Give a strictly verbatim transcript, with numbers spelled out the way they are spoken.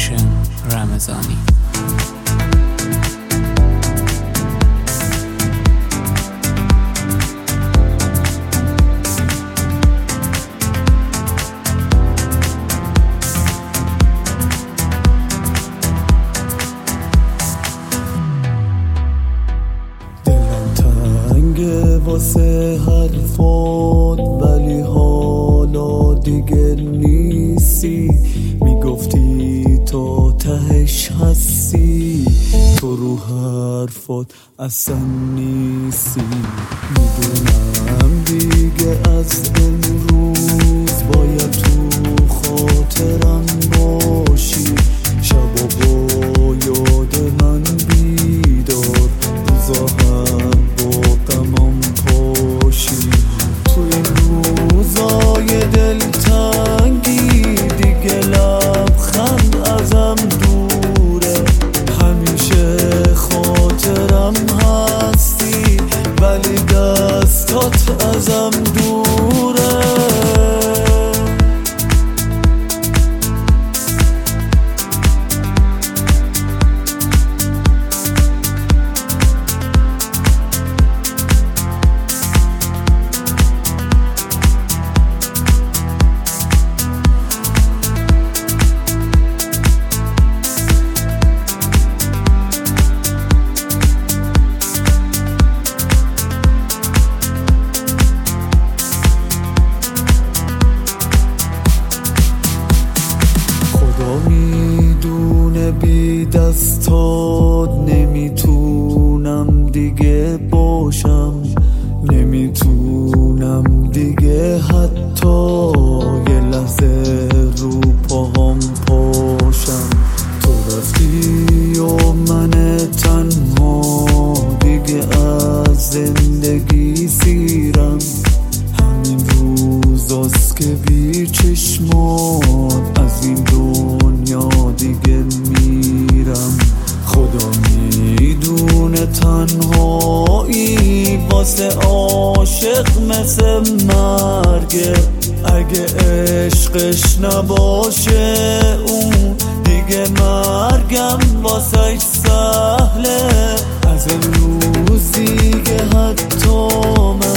هاشم رمضانی. واسه حرفات ولی حالا دیگه نیستی، میگفتی تا تهش هستی، تو رو حرفات اصلا نیستی. میدونم دیگه از امروز باید تو خاطرم باشی، شبا با یاد من بیدار، روزا هم با غمم پاشی. تو این روزای دلتنگی دیگه لبخند ازم دوره، همیشه خاطرم هستی ولی دستات ازم دوره. میدونه بی دستات نمیتونم دیگه باشم، نمیتونم دیگه حتی یه لحظه رو پاهم پاشم. تو رفتی و من تنها دیگه از زندگی سیرم، همین روزاست که بی چشمات از این دنیا دیگه میرم. خدا میدونه تنهایی واسه عاشق مثل مرگه، اگه عشقش نباشه اون دیگه مرگم واسه سهله. از امروز دیگه حتی من